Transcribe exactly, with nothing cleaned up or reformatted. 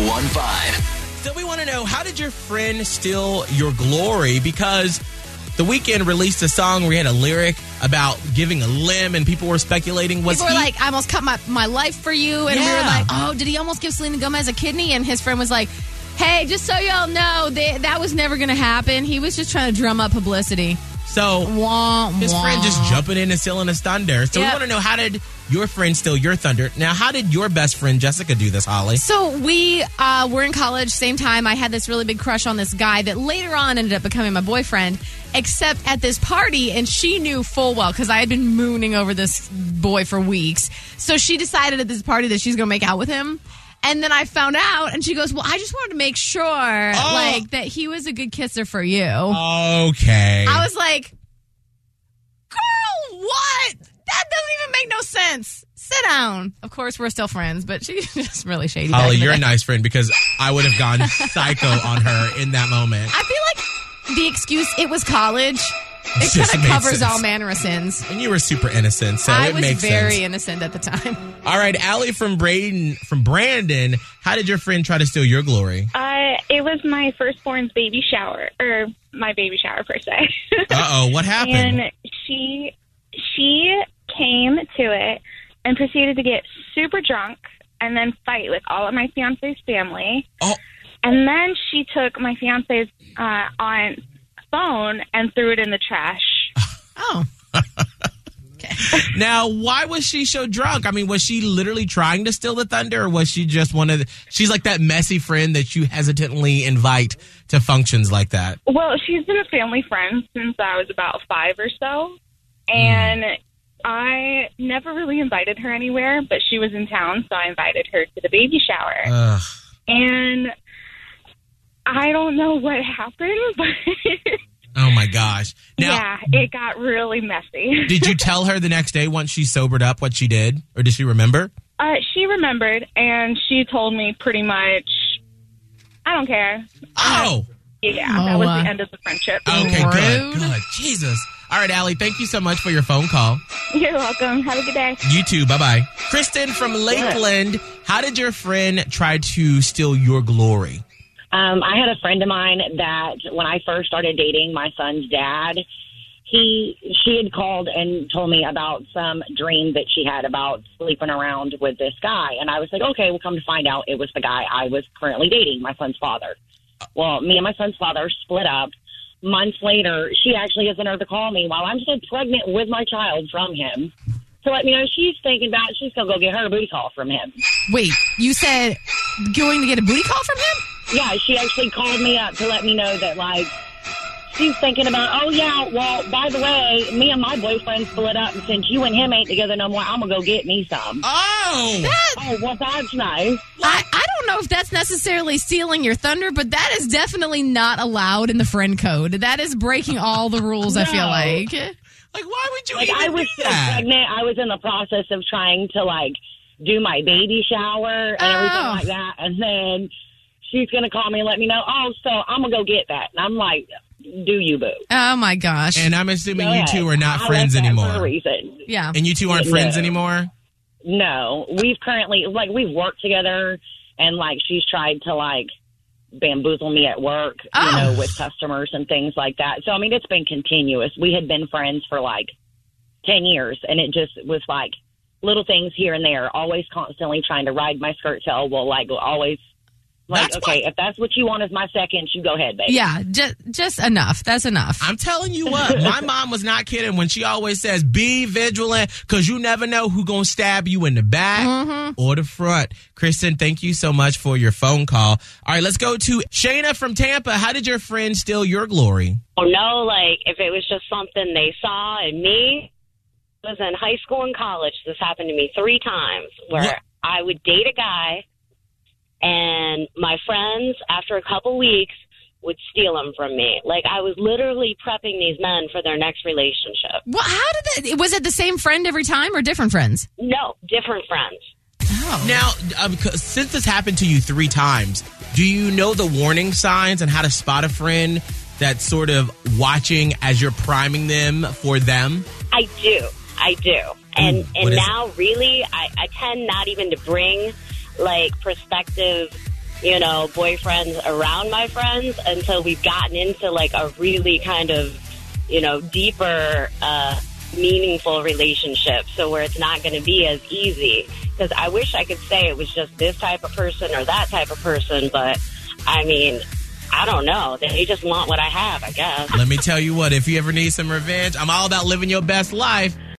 one five. So we want to know, how did your friend steal your glory? Because The Weeknd released a song where he had a lyric about giving a limb, and people were speculating, was People were he... like, I almost cut my, my life for you. And Yeah. we were like, oh, did he almost give Selena Gomez a kidney? And his friend was like, hey, just so y'all know, they, that was never going to happen. He was just trying to drum up publicity. So Wah, his wah. friend just jumping in and stealing his thunder. So Yep. we want to know, how did your friend steal your thunder? Now, how did your best friend Jessica do this, Holly? So we uh, were in college, same time. I had this really big crush on this guy that later on ended up becoming my boyfriend, except at this party, and she knew full well because I had been mooning over this boy for weeks. So she decided at this party that she's going to make out with him. And then I found out, and she goes, well, I just wanted to make sure Oh. like that he was a good kisser for you. Okay. I was like, girl, what? That doesn't even make no sense. Sit down. Of course, we're still friends, but she's just really shady. back Holly, in the you're a day. nice friend, because I would have gone psycho on her in that moment. I feel like the excuse, it was college, it Just kind of made covers sense. all manner of sins. And you were super innocent, so I it was makes very sense. innocent at the time. All right, Allie from Braden, from Brandon, how did your friend try to steal your glory? Uh, it was my firstborn's baby shower, or my baby shower per se. Uh-oh, what happened? And she she came to it and proceeded to get super drunk and then fight with all of my fiance's family. Oh. And then she took my fiance's uh, aunt's phone and threw it in the trash. Oh. Now, why was she so drunk? I mean, was she literally trying to steal the thunder, or was she just one of the... She's like that messy friend that you hesitantly invite to functions like that. Well, she's been a family friend since I was about five or so. And mm. I never really invited her anywhere, but she was in town, so I invited her to the baby shower. Ugh. And I don't know what happened, but... Oh, my gosh. Now, yeah, it got really messy. Did you tell her the next day once she sobered up what she did? Or did she remember? Uh, she remembered, and she told me pretty much, I don't care. Oh. Yeah, Oh, that was uh, the end of the friendship. Okay, good, Rude. good. Jesus. All right, Allie, thank you so much for your phone call. You're welcome. Have a good day. You too. Bye-bye. Kristen from Lakeland, how did your friend try to steal your glory? Um, I had a friend of mine that when I first started dating my son's dad, he she had called and told me about some dream that she had about sleeping around with this guy. And I was like, okay, we'll come to find out it was the guy I was currently dating, my son's father. Well, me and my son's father split up. Months later, she actually has the nerve to call me while I'm still pregnant with my child from him to let me know she's thinking about she's going to go get her a booty call from him. Wait, you said going to get a booty call from him? Yeah, she actually called me up to let me know that, like, she's thinking about, oh, yeah, well, by the way, me and my boyfriend split up, and since you and him ain't together no more, I'm going to go get me some. Oh! That, Oh, well, that's nice. I, I don't know if that's necessarily stealing your thunder, but that is definitely not allowed in the friend code. That is breaking all the rules, I feel No. like. Like, why would you Like, even I was do still that? pregnant. I was in the process of trying to, like, do my baby shower and Oh. everything like that, and then she's going to call me and let me know, oh, so I'm going to go get that. And I'm like, do you, boo? Oh, my gosh. And I'm assuming Go you ahead. two are not I friends left that anymore. For a reason. yeah. And you two aren't friends No. anymore? No, we've currently, like, we've worked together, and, like, she's tried to, like, bamboozle me at work, Oh. you know, with customers and things like that. So, I mean, it's been continuous. We had been friends for, like, ten years, and it just was, like, little things here and there, always constantly trying to ride my skirt tail. Well, like, always, like, That's okay, if that's what you want as my second, you go ahead, baby. Yeah, just, just enough. That's enough. I'm telling you what, my mom was not kidding when she always says, be vigilant, because you never know who's going to stab you in the back Mm-hmm. or the front. Kristen, thank you so much for your phone call. All right, let's go to Shayna from Tampa. How did your friend steal your glory? Or no, like, if it was just something they saw in me. I was in high school and college. This happened to me three times where What? I would date a guy, and my friends, after a couple weeks, would steal him from me. Like, I was literally prepping these men for their next relationship. Well, how did that? Was it the same friend every time or different friends? No, different friends. Oh. Now, um, 'cause since this happened to you three times, do you know the warning signs and how to spot a friend that's sort of watching as you're priming them for them? I do. I do. And Ooh, what and is now, really, I, I tend not even to bring, like, prospective you know, boyfriends around my friends until we've gotten into like a really kind of, you know, deeper, uh, meaningful relationship. So where it's not going to be as easy. Because I wish I could say it was just this type of person or that type of person, but I mean, I don't know. They just want what I have, I guess. Let me tell you what, if you ever need some revenge, I'm all about living your best life.